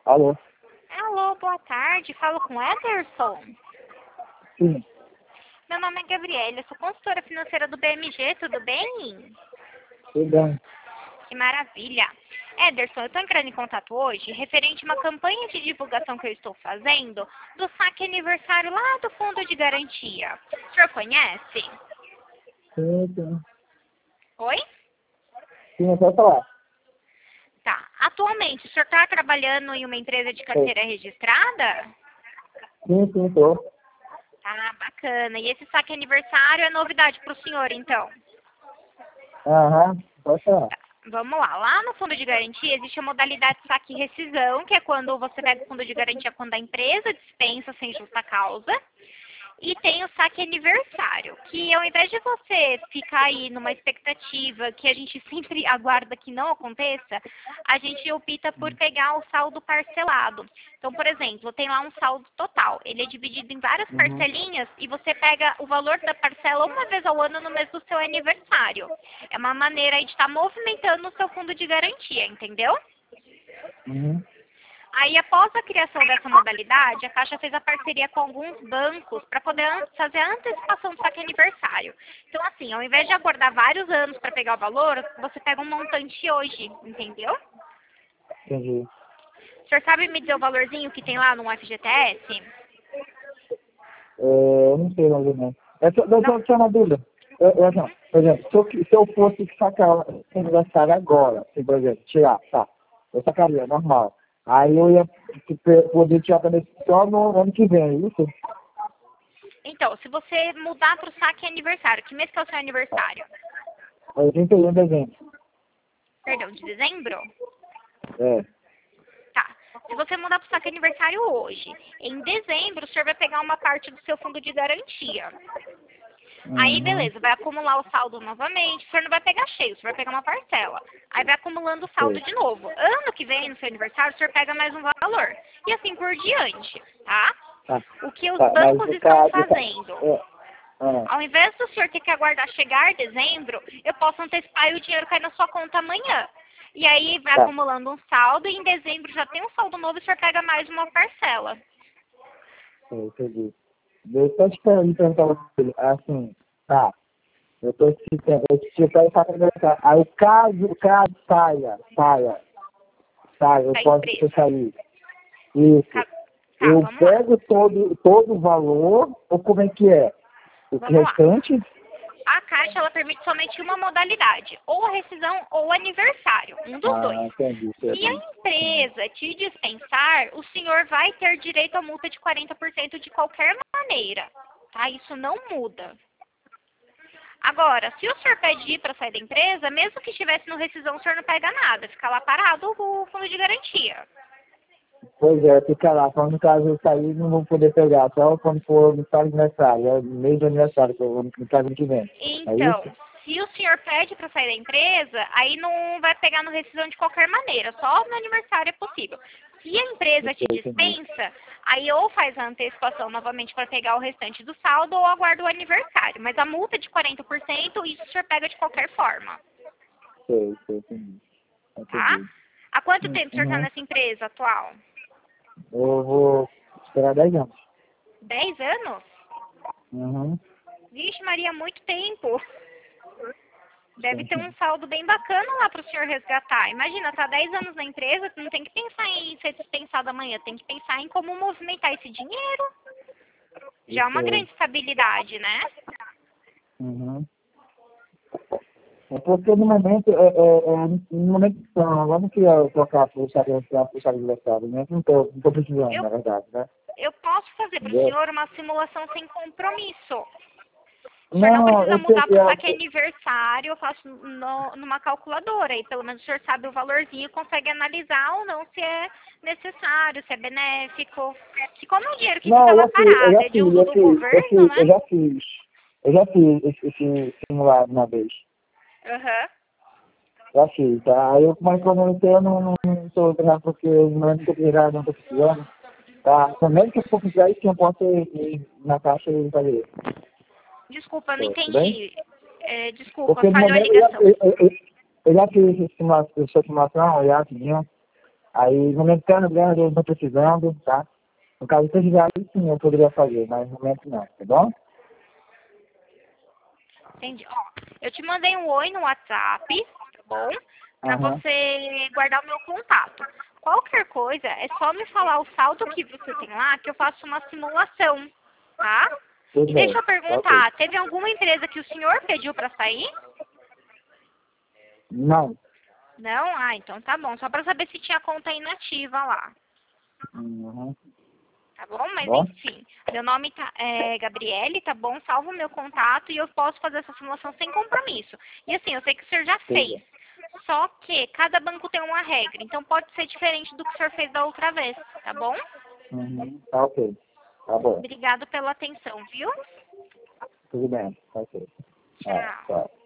Alô? Alô, boa tarde. Falo com Ederson. Sim, Meu nome é Gabriela, eu sou consultora financeira do BMG, tudo bem? tudo bem. Que maravilha. Ederson, eu estou entrando em contato hoje referente a uma campanha de divulgação que eu estou fazendo do saque aniversário lá do Fundo de Garantia. O senhor conhece? Sim. Oi? Sim, pode falar. Tá. Atualmente, o senhor está trabalhando em uma empresa de Sim, carteira registrada? tô. Ah, bacana. E esse saque aniversário é novidade para o senhor, então? Aham, pode falar. Vamos lá. Lá no fundo de garantia existe a modalidade saque e rescisão, que é quando você pega o fundo de garantia quando a empresa dispensa sem justa causa. E tem o saque aniversário, que ao invés de você ficar aí numa expectativa que a gente sempre aguarda que não aconteça, a gente opta por pegar o saldo parcelado. Então, por exemplo, tem lá um saldo total. Ele é dividido em várias Uhum, parcelinhas e você pega o valor da parcela uma vez ao ano no mês do seu aniversário. É uma maneira aí de estar movimentando o seu fundo de garantia, entendeu? uhum, Aí, após a criação dessa modalidade, a Caixa fez a parceria com alguns bancos para poder fazer a antecipação do saque aniversário. Então, assim, ao invés de aguardar vários anos para pegar o valor, você pega um montante hoje, entendeu? entendi. O senhor sabe me dizer o valorzinho que tem lá no FGTS? Eu não sei mais ou menos. Não. Eu só uma dúvida. Não, por exemplo, se eu fosse sacar o aniversário agora, assim, por exemplo, tirar, tá, eu sacaria, normal. Aí eu ia poder tirar também só no ano que vem, é isso? Então, se você mudar para o saque aniversário, que mês que é o seu aniversário? É 31 de dezembro. Perdão, de dezembro? É. Tá. Se você mudar para o saque aniversário hoje, em dezembro o senhor vai pegar uma parte do seu fundo de garantia. Aí, Uhum, beleza, vai acumular o saldo novamente. O senhor não vai pegar cheio, o senhor vai pegar uma parcela. Aí vai acumulando o saldo sei. de novo. Ano que vem, no seu aniversário, o senhor pega mais um valor. E assim por diante, tá? Tá, O que os tá, mas bancos no estão caso, fazendo? ah, Ao invés do senhor ter que aguardar chegar dezembro, eu posso antecipar e o dinheiro cai na sua conta amanhã. E aí vai tá, acumulando um saldo e em dezembro já tem um saldo novo e o senhor pega mais uma parcela. entendi. Deixa eu te perguntar uma coisa, assim, tá, eu tô te quero sacar, aí caso saia, eu Da posso empresa. sair, isso, Tá, eu vamos lá. pego todo o valor, ou como é que é? O que Vamos lá. restante? A Caixa ela permite somente uma modalidade, ou a rescisão ou o aniversário, um dos dois. Ah, entendi, Se a entendi. empresa te dispensar, o senhor vai ter direito à multa de 40% de qualquer maneira, tá? Isso não muda. Agora, se o senhor pedir para sair da empresa, mesmo que estivesse no rescisão, o senhor não pega nada, fica lá parado o fundo de garantia. Pois é, fica lá, só no caso eu sair não vou poder pegar, só quando for no caso aniversário, é no mês do aniversário, que eu vou no caso ano que vem, é Então, isso? se o senhor pede para sair da empresa, aí não vai pegar no rescisão de qualquer maneira, só no aniversário é possível. Se a empresa te Entendi. dispensa, aí ou faz a antecipação novamente para pegar o restante do saldo ou aguarda o aniversário. Mas a multa de 40%, isso o senhor pega de qualquer forma, Entendi. tá? Entendi. Há quanto tempo o senhor está Uhum. nessa empresa atual? Eu vou esperar 10 anos. 10 anos? Uhum. Vixe, Maria, muito tempo. Deve ter um Sim. saldo bem bacana lá para o senhor resgatar. Imagina, tá 10 anos na empresa, não tem que pensar em ser dispensado amanhã, tem que pensar em como movimentar esse dinheiro. Já é Isso uma é. grande estabilidade, né? Uhum. É porque no momento, no momento não, vamos que eu trocar a puxar adversário, né? Não tô precisando, Eu, na verdade, né? eu posso fazer para o Entendeu? senhor uma simulação sem compromisso. O senhor não Não, precisa eu mudar para o queria. saque aniversário, eu faço numa calculadora. E pelo menos o senhor sabe o valorzinho e consegue analisar ou não se é necessário, se é benéfico. E como é um dinheiro que fica Não, lá parado, é de uso do governo, né? eu já fiz esse simulado uma vez. Aham. Já fiz, tá? Aí eu, mas quando eu tenho, eu não estou obrigado porque eu não estou obrigado, não estou precisando. Tá? Somente que eu for precisar, isso eu posso ir na caixa e fazer. Desculpa, não Tudo bem? entendi. É, desculpa, Porque no falhou a momento ligação. eu já fiz essa simulação, já, tudinho. Aí, no momento que eu não estou precisando, tá? No caso de precisar, aí sim eu poderia fazer, mas no momento não, tá bom? Entendi. Ó, eu te mandei um oi no WhatsApp, tá bom? Pra Aham, você guardar o meu contato. Qualquer coisa, é só me falar o saldo que você tem lá, que eu faço uma simulação, tá? tudo E bem, deixa eu tá ok. perguntar, teve alguma empresa que o senhor pediu pra sair? Não. Não? Ah, então tá bom. Só pra saber se tinha conta inativa lá. Uhum. Tá bom? Mas Bom? enfim, meu nome é Gabriele, tá bom? Salva o meu contato e eu posso fazer essa simulação sem compromisso. E assim, eu sei que o senhor já Tudo fez. bem. Só que cada banco tem uma regra, então pode ser diferente do que o senhor fez da outra vez, tá bom? Uhum. Tá ok. Tá bom. Obrigado pela atenção, viu? Tudo bem, tá ok. Tchau. Tchau.